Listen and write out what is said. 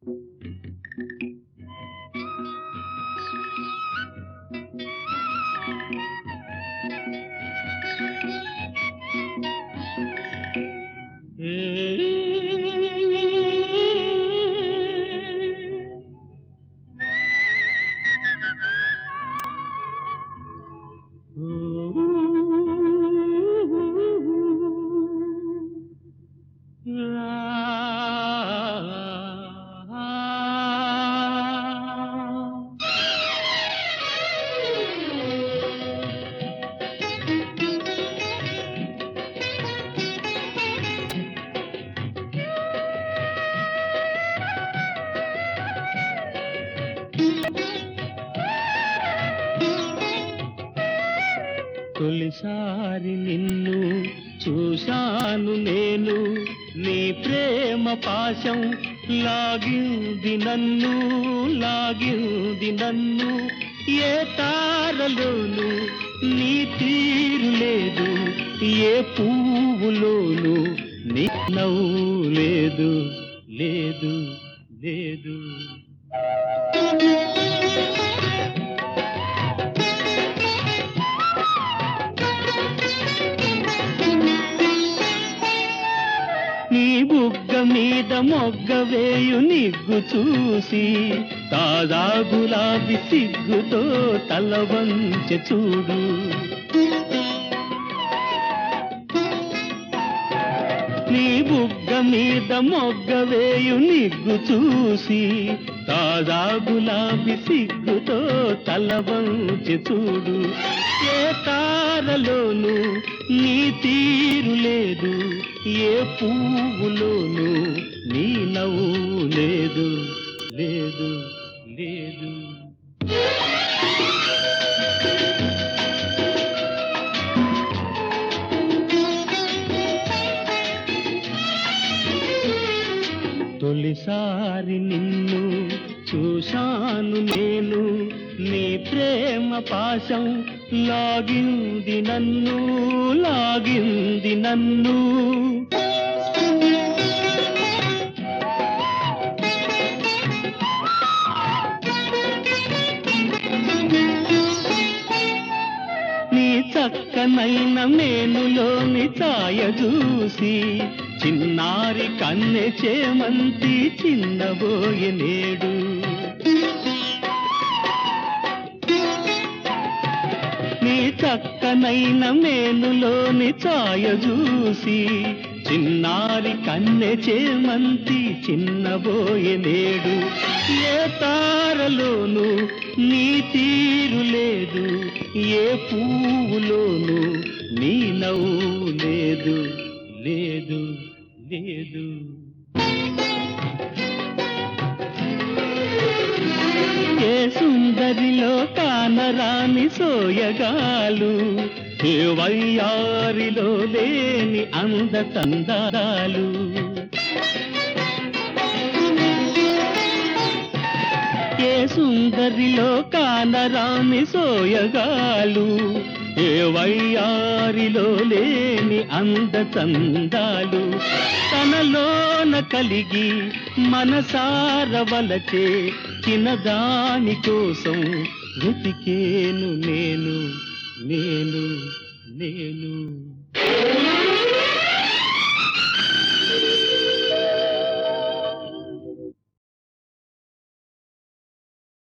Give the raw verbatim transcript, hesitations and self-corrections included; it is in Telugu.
తొలిసారి నిన్ను చూశాను నేను, నీ ప్రేమ పాశం లాగింది నన్ను, లాగింది నన్ను. ఏ తారలోను నీ తీరు లేదు, ఏ పువ్వులోను నీ నవ్వు లేదు, లేదు లేదు. నీ బుగ్గ మీద మొగ్గ వేయు నిగ్గు చూసి, తాజా గులాబీ సిగ్గుతో తల వంచె చూడు. నీ బుగ్గ మీద మొగ్గ వేయు నిగ్గు చూసి, తాజా గులాబీ సిగ్గుతో తల వంచె చూడు. ఏ తారలోను నీ తీరు లేదు, ఏ పువ్వులోను నీ నవ్వు లేదు, లేదు లేదు. తొలిసారి నిన్ను చూశాను నేను, నీ ప్రేమ పాశం లాగింది నన్ను, లాగింది నన్ను. నీ చక్కనైన మేనులోని ఛాయ చూసి, చిన్నారి కన్నె చేమంతి చిన్నబోయె నేడు. నీ చక్కనైన మేనులోని ఛాయ చూసి, చిన్నారి కన్నె చేమంతి చిన్నబోయె నేడు. ఏ తారలోను నీ తీరు లేదు, ఏ పువ్వులోను నీ నవ్వు లేదు, లేదు లేదు. ఏ సుందరిలో కానరాని సోయగాలు, ఏ వయ్యారిలో లేని అందతందాలు. ఏ సుందరిలో కానరాని సోయగాలు, ఏ వయ్యారిలో లేని అందతందాలు. తనలోన కలిగి మనసార వలచే చిన్నదాని కోసం వెతికేను నేను, నేను నేను.